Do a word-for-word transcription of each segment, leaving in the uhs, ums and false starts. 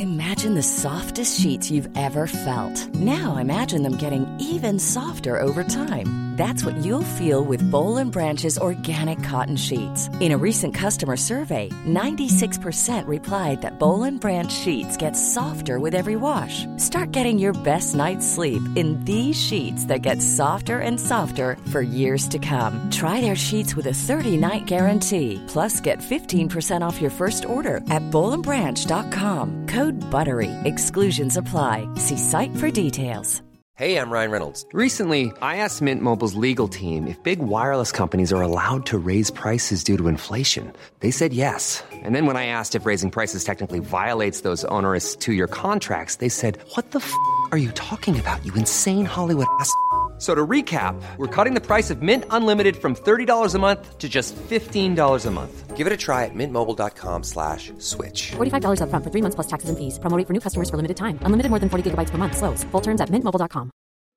Imagine the softest sheets you've ever felt. Now imagine them getting even softer over time. That's what you'll feel with Boll and Branch's organic cotton sheets. In a recent customer survey, ninety-six percent replied that Boll and Branch sheets get softer with every wash. Start getting your best night's sleep in these sheets that get softer and softer for years to come. Try their sheets with a thirty-night guarantee. Plus, get fifteen percent off your first order at boll and branch dot com. Code BUTTERY. Exclusions apply. See site for details. Hey, I'm Ryan Reynolds. Recently, I asked Mint Mobile's legal team if big wireless companies are allowed to raise prices due to inflation. They said yes. And then when I asked if raising prices technically violates those onerous two-year contracts, they said, what the f*** are you talking about, you insane Hollywood ass f- So to recap, we're cutting the price of Mint Unlimited from thirty dollars a month to just fifteen dollars a month. Give it a try at mintmobile.com slash switch. forty-five dollars up front for three months plus taxes and fees. Promo rate for new customers for limited time. Unlimited more than forty gigabytes per month. Slows full terms at mint mobile dot com.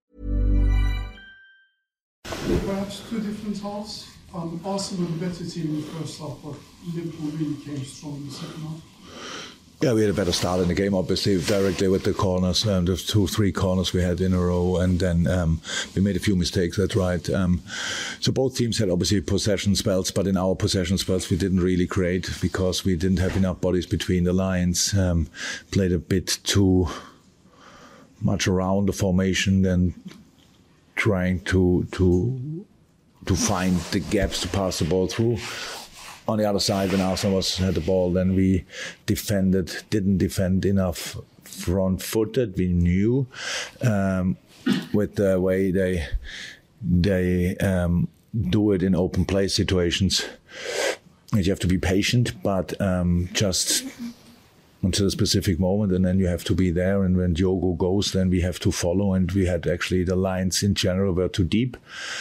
Perhaps two different halves. Um, Arsenal were the better team in the first half, but Liverpool really came strong in the second half. Yeah, we had a better start in the game, obviously, directly with the corners. Um, the two, three corners we had in a row, and then um, we made a few mistakes, that's right. Um, so both teams had obviously possession spells, but in our possession spells we didn't really create because we didn't have enough bodies between the lines. Um, played a bit too much around the formation than trying to to to find the gaps to pass the ball through. On the other side, when Arsenal was, had the ball, then we defended, didn't defend enough front-footed. We knew um, with the way they they um, do it in open play situations. You have to be patient, but um, just until a specific moment, and then you have to be there. And when Diogo goes, then we have to follow. And we had actually the lines in general were too deep.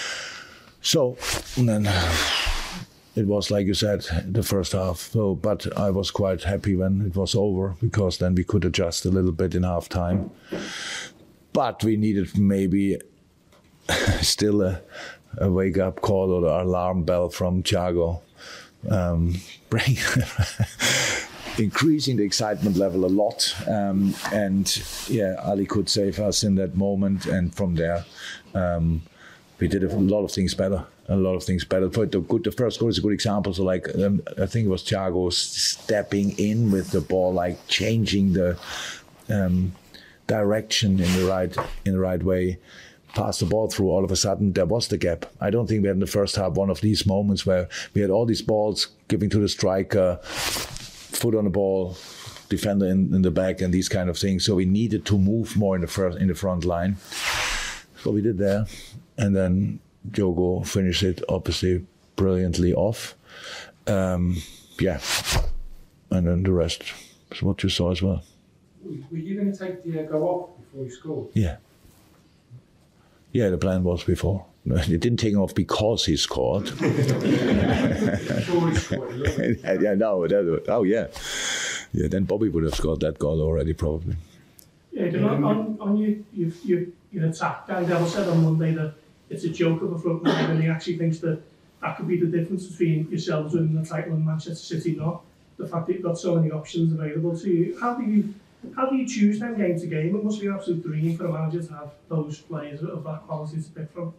So and then. It was, like you said, the first half. So, but I was quite happy when it was over because then we could adjust a little bit in half time. But we needed maybe still a, a wake-up call or an alarm bell from Thiago, um, bring, increasing the excitement level a lot. Um, and yeah, Ali could save us in that moment. And from there, um, we did a lot of things better. A lot of things better. For the good, the first goal is a good example. So, like, um, I think it was Thiago stepping in with the ball, like changing the um, direction in the right in the right way. Pass the ball through. All of a sudden, there was the gap. I don't think we had in the first half one of these moments where we had all these balls giving to the striker, foot on the ball, defender in, in the back, and these kind of things. So we needed to move more in the first in the front line. So we did there, and then Diogo finished it obviously brilliantly off. Um, yeah, and then the rest is what you saw as well. Were you going to take the uh, go off before you scored? Yeah. Yeah, the plan was before. It didn't take him off because he scored. Sure he scored. yeah, no, that, oh yeah. Yeah, then Bobby would have scored that goal already probably. Yeah, on, on, on your, your, your, your attack, Gary Devil said on Monday that it's a joke of a front line, and he actually thinks that that could be the difference between yourselves winning the title and Manchester City not. The fact that you've got so many options available to you. How do you how do you choose them game to game? It must be an absolute dream for a manager to have those players of that quality to pick from.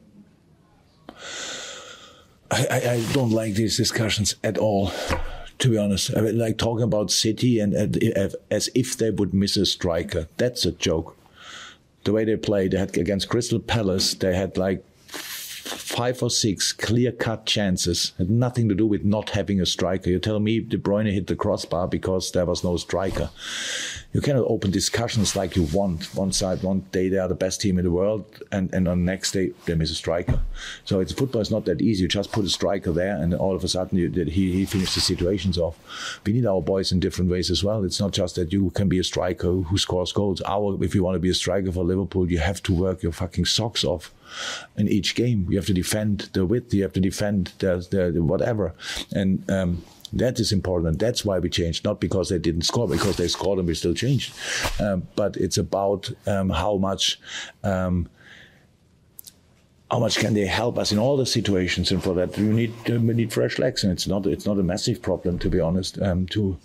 I, I, I don't like these discussions at all, to be honest. I mean, like talking about City and, and as if they would miss a striker. That's a joke. The way they played, they had against Crystal Palace, they had like five or six clear-cut chances. Had nothing to do with not having a striker. You tell me De Bruyne hit the crossbar because there was no striker. You cannot open discussions like you want. One side, one day they are the best team in the world, and, and on the next day they miss a striker. So it's, football is not that easy. You just put a striker there, and all of a sudden you, he, he finished the situations off. We need our boys in different ways as well. It's not just that you can be a striker who scores goals. Our, if you want to be a striker for Liverpool, you have to work your fucking socks off in each game. You have to defend the width. You have to defend the, the, the whatever. And um, that is important. That's why we changed, not because they didn't score, because they scored and we still changed. Um, but it's about um, how much um, how much can they help us in all the situations, and for that you need uh, we need fresh legs, and it's not it's not a massive problem, to be honest, um, to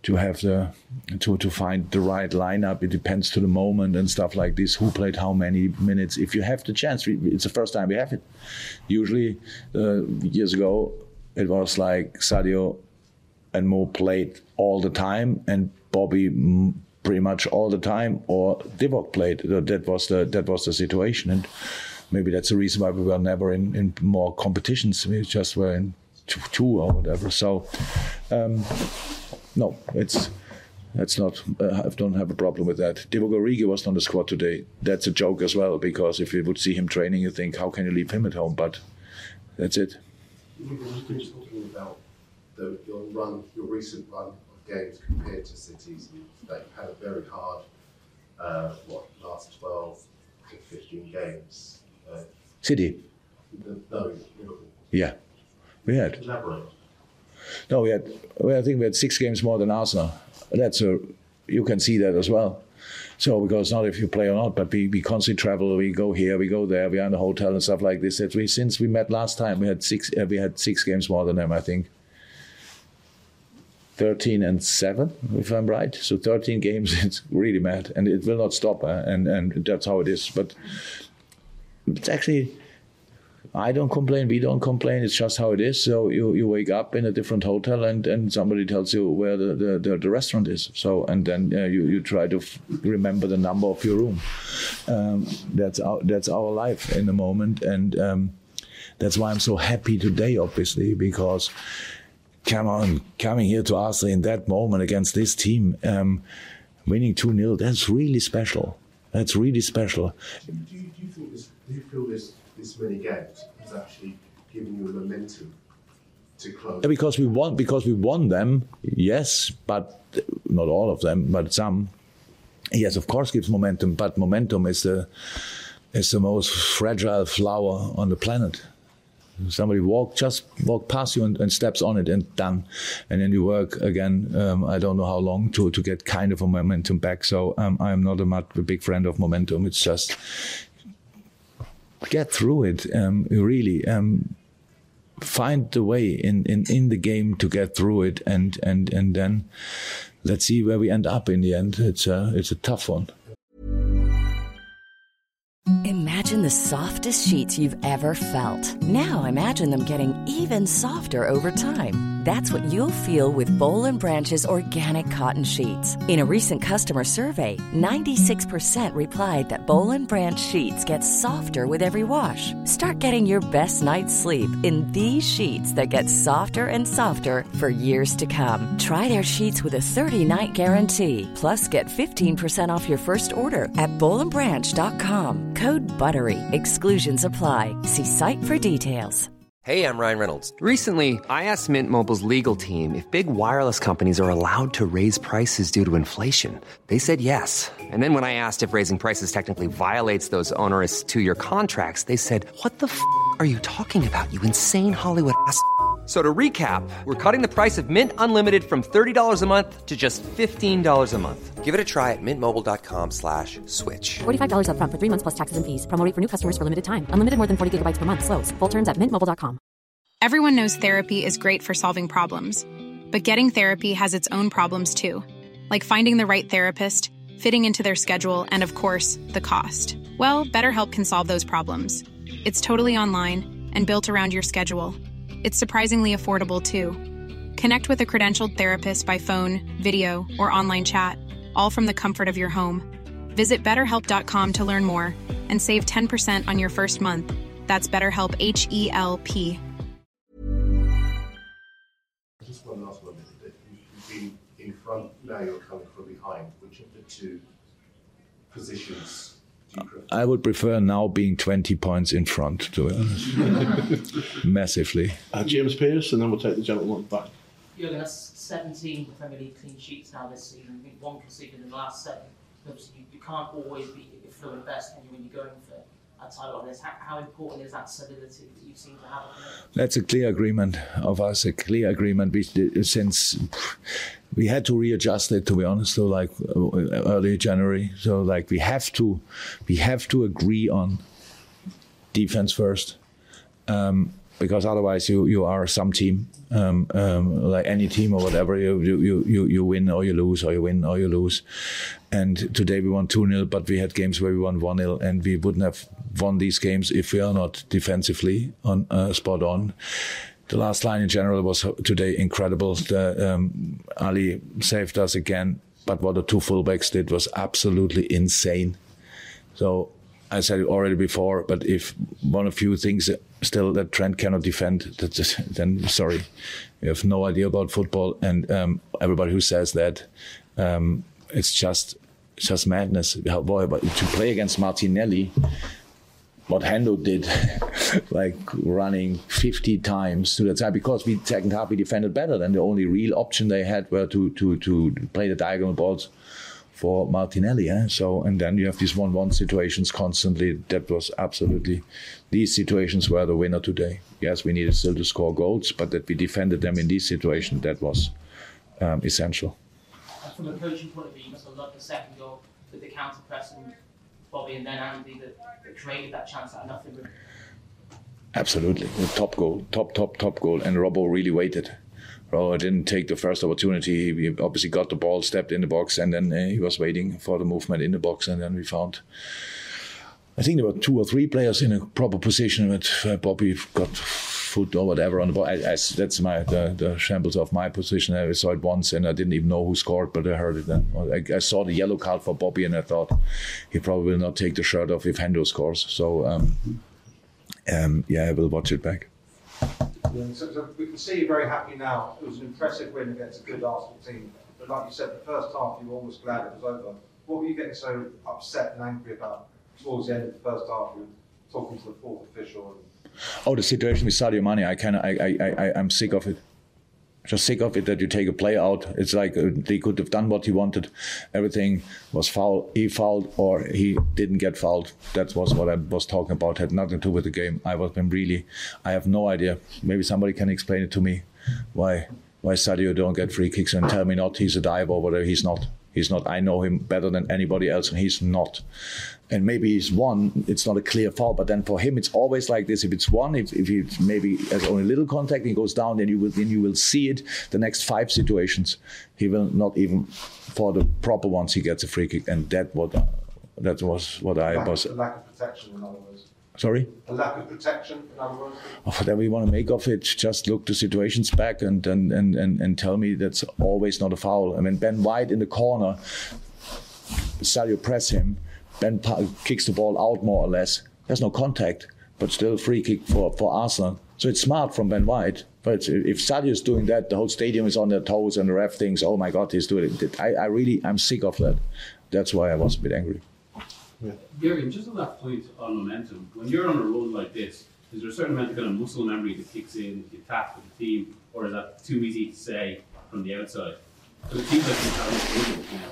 to have the to to find the right lineup. It depends to the moment and stuff like this. Who played how many minutes? If you have the chance, it's the first time we have it. Usually, uh, years ago, it was like Sadio and Mo played all the time, and Bobby pretty much all the time, or Divock played. That was the that was the situation, and maybe that's the reason why we were never in, in more competitions. We just were in two, two or whatever. So, um, no, it's that's not. Uh, I don't have a problem with that. Divock Origi was on the squad today. That's a joke as well, because if you would see him training, you think, how can you leave him at home? But that's it. You've been talking about the, your run, your recent run of games compared to City's. They've had a very hard, uh, what, last twelve to fifteen games. Uh, City? No, Liverpool. Yeah, we had. Elaborate. No, we had. Well, I think we had six games more than Arsenal. That's a. You can see that as well. So because not if you play or not, but we, we constantly travel. We go here, we go there. We are in the hotel and stuff like this. That we since we met last time, we had six. Uh, we had six games more than them, I think. thirteen and seven, if I'm right. So thirteen games, it's really mad, and it will not stop. Uh, and and that's how it is. But it's actually. I don't complain, we don't complain, it's just how it is. So you, you wake up in a different hotel and, and somebody tells you where the, the, the, the restaurant is. So and then uh, you, you try to f- remember the number of your room. Um, that's our that's our life in the moment, and um, that's why I'm so happy today, obviously, because come on, coming here to Arsenal in that moment against this team, um, winning two nil, that's really special. That's really special. Do you, do you think this, do you feel this this many games has actually given you a momentum to close? Yeah, because we won, because we won them, yes, but not all of them, but some. Yes, of course, gives momentum, but momentum is the is the most fragile flower on the planet. Somebody walk just walk past you and, and steps on it and done, and then you work again. Um, I don't know how long to to get kind of a momentum back. So um, I'm not a, much, a big friend of momentum. It's just. Get through it, um, really. Um, find the way in, in, in the game to get through it, and, and, and then let's see where we end up in the end. It's a, it's a tough one. Imagine the softest sheets you've ever felt. Now imagine them getting even softer over time. That's what you'll feel with Boll and Branch's organic cotton sheets. In a recent customer survey, ninety-six percent replied that Boll and Branch sheets get softer with every wash. Start getting your best night's sleep in these sheets that get softer and softer for years to come. Try their sheets with a thirty-night guarantee. Plus, get fifteen percent off your first order at boll and branch dot com. Code BUTTERY. Exclusions apply. See site for details. Hey, I'm Ryan Reynolds. Recently, I asked Mint Mobile's legal team if big wireless companies are allowed to raise prices due to inflation. They said yes. And then when I asked if raising prices technically violates those onerous two-year contracts, they said, what the f*** are you talking about, you insane Hollywood ass f- So to recap, we're cutting the price of Mint Unlimited from thirty dollars a month to just fifteen dollars a month. Give it a try at mintmobile.com slash switch. forty-five dollars up front for three months plus taxes and fees. Promo rate for new customers for limited time. Unlimited more than forty gigabytes per month. Slows full terms at mint mobile dot com. Everyone knows therapy is great for solving problems. But getting therapy has its own problems too. Like finding the right therapist, fitting into their schedule, and of course, the cost. Well, BetterHelp can solve those problems. It's totally online and built around your schedule. It's surprisingly affordable, too. Connect with a credentialed therapist by phone, video, or online chat, all from the comfort of your home. Visit better help dot com to learn more and save ten percent on your first month. That's BetterHelp, H E L P. Just one last one. You've been in front, now you're coming from behind. Which of the two positions do you prefer? I would prefer now being twenty points in front, to be honest. Massively. Uh, James Pearce, and then we'll take the gentleman back. Jurgen, that's seventeen Premier League clean sheets now this season. I think one conceded in the last seven. Obviously, you, you can't always be at fluent best when you're going for a title like this. How, how important is that solidity that you seem to have? That's a clear agreement of us, a clear agreement. We, since we had to readjust it, to be honest, so like early January. So like we have to, we have to agree on defense first. Um, because otherwise you, you are some team, um, um, like any team or whatever. You, you you you win or you lose, or you win or you lose. And today we won two nil, but we had games where we won one nil, and we wouldn't have won these games if we are not defensively on uh, spot on. The last line in general was today incredible. The, um, Ali saved us again, but what the two fullbacks did was absolutely insane. So I said it already before, but if one of you thinks still that Trent cannot defend, that's just, then sorry, you have no idea about football. And um, everybody who says that, um, it's just it's just madness. How, boy, but to play against Martinelli, what Hendo did, like running fifty times to the side, because we second half we defended better, than the only real option they had were to to to play the diagonal balls for Martinelli. Eh? So, and then you have these one-one situations constantly. That was absolutely, these situations were the winner today. Yes, we needed still to score goals, but that we defended them in these situations, that was um, essential. And from a coaching point of view, you must have loved the second goal with the counter pressing, Bobby and then Andy, that, that created that chance out of nothing. Really. Absolutely, the top goal, top, top, top goal, and Robbo really waited. Robbo didn't take the first opportunity. He obviously got the ball, stepped in the box, and then uh, he was waiting for the movement in the box, and then we found, I think there were two or three players in a proper position, but uh, Bobby got foot or whatever on the ball. I, I, that's my the, the shambles of my position. I saw it once, and I didn't even know who scored, but I heard it then. I, I saw the yellow card for Bobby, and I thought he probably will not take the shirt off if Hendo scores. So, um, um, yeah, I will watch it back. Yeah, so, so we can see you're very happy now. It was an impressive win against a good Arsenal team. But like you said, the first half you were almost glad it was over. What were you getting so upset and angry about towards the end of the first half? You were talking to the fourth official. And... Oh, the situation with Sadio Mane, I kind of, I, I, I, I'm sick of it. Just sick of it that you take a player out. It's like uh, they could have done what he wanted. Everything was foul. He fouled or he didn't get fouled. That was what I was talking about. Had nothing to do with the game. I was been really, I have no idea. Maybe somebody can explain it to me. Why why Sadio don't get free kicks, and tell me not he's a diver or whatever. He's not. He's not. I know him better than anybody else, and he's not. And maybe he's one, it's not a clear foul, but then for him it's always like this. If it's one, if, if he maybe has only little contact and he goes down, then you will then you will see it. The next five situations, he will not even, for the proper ones, he gets a free kick, and that what uh, that was what I lack, was. A lack of protection, in other words. Sorry? A lack of protection, in other words. Oh, whatever we want to make of it, just look the situations back and and, and, and and tell me that's always not a foul. I mean, Ben White in the corner, Sadio press him. Ben kicks the ball out more or less. There's no contact, but still free kick for, for Arsenal. So it's smart from Ben White. But if Sadio is doing that, the whole stadium is on their toes, and the ref thinks, "Oh my God, he's doing it." I, I really, I'm sick of that. That's why I was a bit angry. Yeah. Jürgen, just on that point on momentum, when you're on a run like this, is there a certain amount of kind of muscle memory that kicks in, you tap with the team, or is that too easy to say from the outside? Because it seems like you're having a rhythm, you know.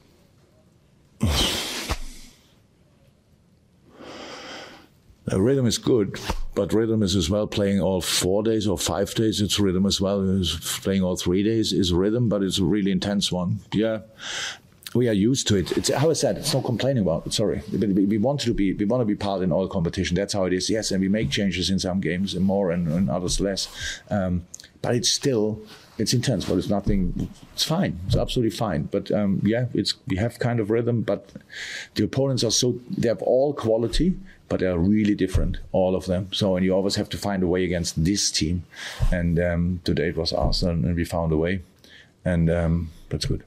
The rhythm is good, but rhythm is as well playing all four days or five days. It's rhythm as well. It's playing all three days is rhythm, but it's a really intense one. Yeah, we are used to it. It's how I said. It's no complaining about it. Sorry, we, we want to be. We want to be part in all competition. That's how it is. Yes, and we make changes in some games and more, and, and others less. Um, but it's still. It's intense, but it's nothing. It's fine. It's absolutely fine. But um, yeah, it's we have kind of rhythm, but the opponents are so they have all quality, but they are really different, all of them. So and you always have to find a way against this team. And um, today it was Arsenal, and we found a way, and um, that's good.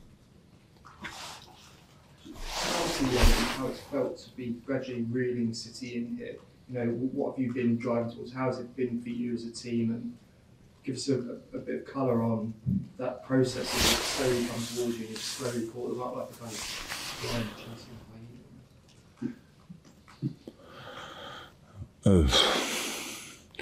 How it's felt to be gradually reeling City in here. You know, what have you been driving towards? How has it been for you as a team? And give us a, a, a bit of colour on that process as it slowly comes towards you and you slowly caught them up like a kind of uh,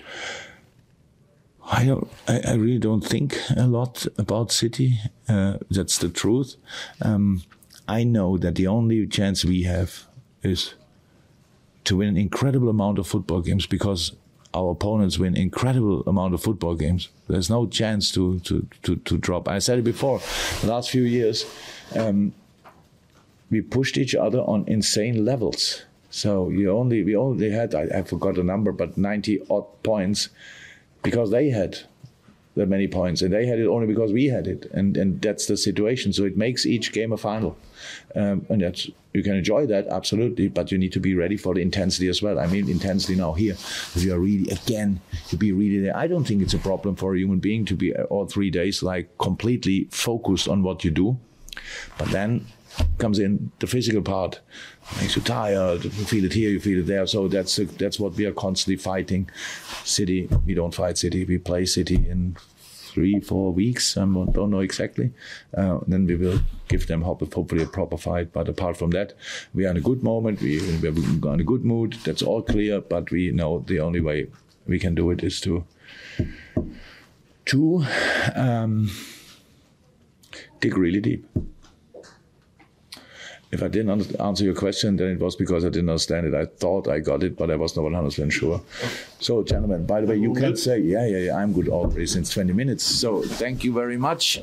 I don't. I, I really don't think a lot about City. Uh, that's the truth. Um, I know that the only chance we have is to win an incredible amount of football games, because our opponents win incredible amount of football games. There's no chance to to, to, to drop. I said it before, the last few years, um, we pushed each other on insane levels. So you only we only had, I, I forgot the number, but ninety odd points because they had that many points, and they had it only because we had it, and and that's the situation. So it makes each game a final, um, and that's you can enjoy that absolutely, but you need to be ready for the intensity as well. I mean, intensity now here. If you are really again, to be really there. I don't think it's a problem for a human being to be all three days like completely focused on what you do, but then comes in the physical part, makes you tired. You feel it here, you feel it there. So that's that's what we are constantly fighting. City, we don't fight City. We play City in three, four weeks. I don't know exactly. Uh, then we will give them hopefully a proper fight. But apart from that, we are in a good moment. We we're in a good mood. That's all clear. But we know the only way we can do it is to to um, dig really deep. If I didn't answer your question, then it was because I didn't understand it. I thought I got it, but I was not one hundred percent sure. So, gentlemen, by the way, you can say, yeah, yeah, yeah, I'm good already since twenty minutes. So, thank you very much.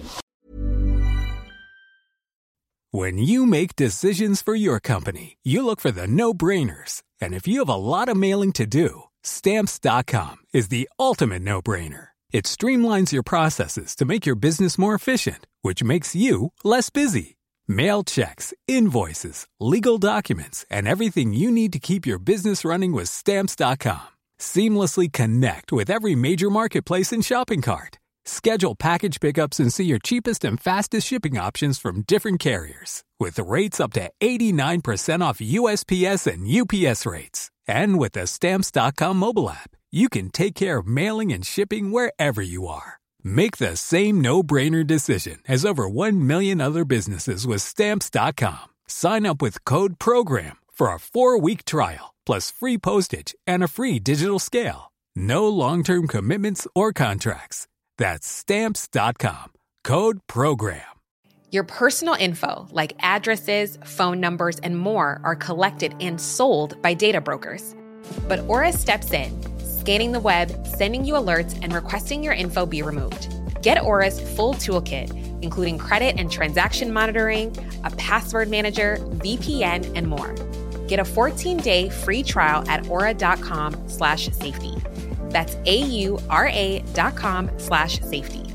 When you make decisions for your company, you look for the no-brainers. And if you have a lot of mailing to do, Stamps dot com is the ultimate no-brainer. It streamlines your processes to make your business more efficient, which makes you less busy. Mail checks, invoices, legal documents, and everything you need to keep your business running with Stamps dot com. Seamlessly connect with every major marketplace and shopping cart. Schedule package pickups and see your cheapest and fastest shipping options from different carriers. With rates up to eighty-nine percent off U S P S and U P S rates. And with the Stamps dot com mobile app, you can take care of mailing and shipping wherever you are. Make the same no-brainer decision as over one million other businesses with Stamps dot com. Sign up with code PROGRAM for a four-week trial, plus free postage and a free digital scale. No long-term commitments or contracts. That's Stamps dot com. Code PROGRAM. Your personal info, like addresses, phone numbers, and more, are collected and sold by data brokers. But Aura steps in, scanning the web, sending you alerts, and requesting your info be removed. Get Aura's full toolkit, including credit and transaction monitoring, a password manager, V P N, and more. Get a fourteen-day free trial at aura.com slash safety. That's A-U-R-A dot com slash safety.